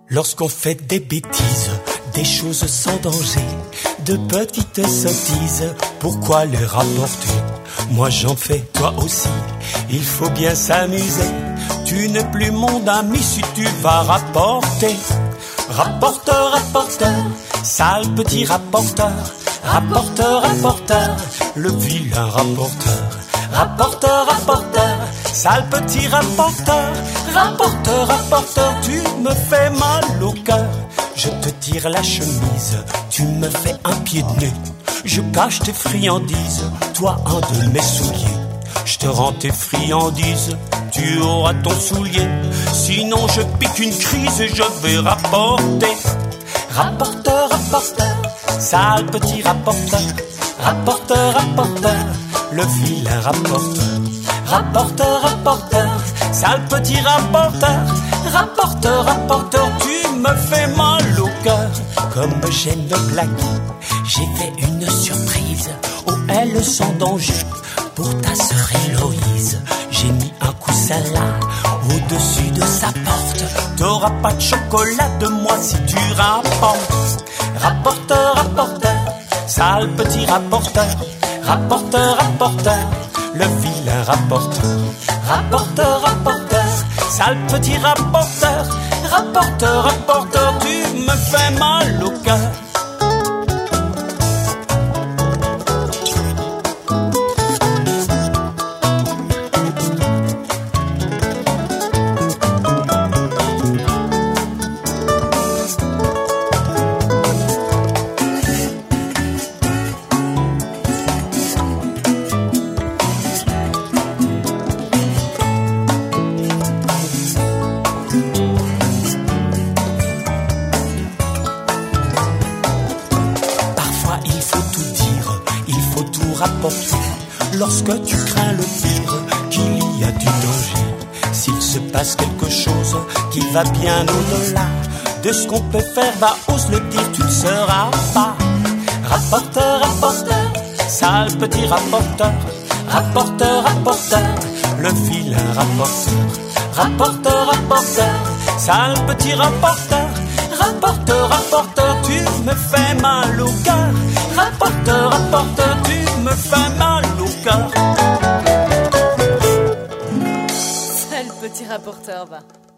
Lorsqu'on fait des bêtises, des choses sans danger, de petites sottises, pourquoi les rapporter? Moi j'en fais, toi aussi, il faut bien s'amuser. Tu n'es plus mon ami si tu vas rapporter. Rapporteur, rapporteur, sale petit rapporteur. Rapporteur, rapporteur, le vilain rapporteur. Rapporteur, rapporteur, sale petit rapporteur. Rapporteur, rapporteur, tu me fais mal au cœur. Je te tire la chemise, tu me fais un pied de nez. Je cache tes friandises, toi un de mes souliers. Je te rends tes friandises, tu auras ton soulier. Sinon je pique une crise et je vais rapporter. Rapporteur, rapporteur, sale petit rapporteur. Rapporteur, rapporteur, le vilain rapporteur. Rapporteur, rapporteur, sale petit rapporteur. Rapporteur, rapporteur, tu me fais mal au cœur. Comme j'aime le plaquer, j'ai fait une surprise aux ailes sans danger. Pour ta sœur Héloïse, j'ai mis un coussin là, au-dessus de sa porte. T'auras pas de chocolat de moi si tu rapportes. Rapporteur, rapporteur, sale petit rapporteur. Rapporteur, rapporteur, le vilain rapporteur. Rapporteur, rapporteur, sale petit rapporteur. Rapporteur, rapporteur, tu me fais mal au cœur. Lorsque tu crains le pire, qu'il y a du danger, s'il se passe quelque chose qui va bien au-delà de ce qu'on peut faire, va ose le dire, tu ne seras pas. Rapporteur, rapporteur, sale petit rapporteur. Rapporteur, rapporteur, le vilain rapporteur. Rapporteur, rapporteur, sale petit rapporteur. Rapporteur, rapporteur, tu me fais mal au cœur. Rapporteur, rapporteur, tu me fais mal au cœur. Sale petit rapporteur, va.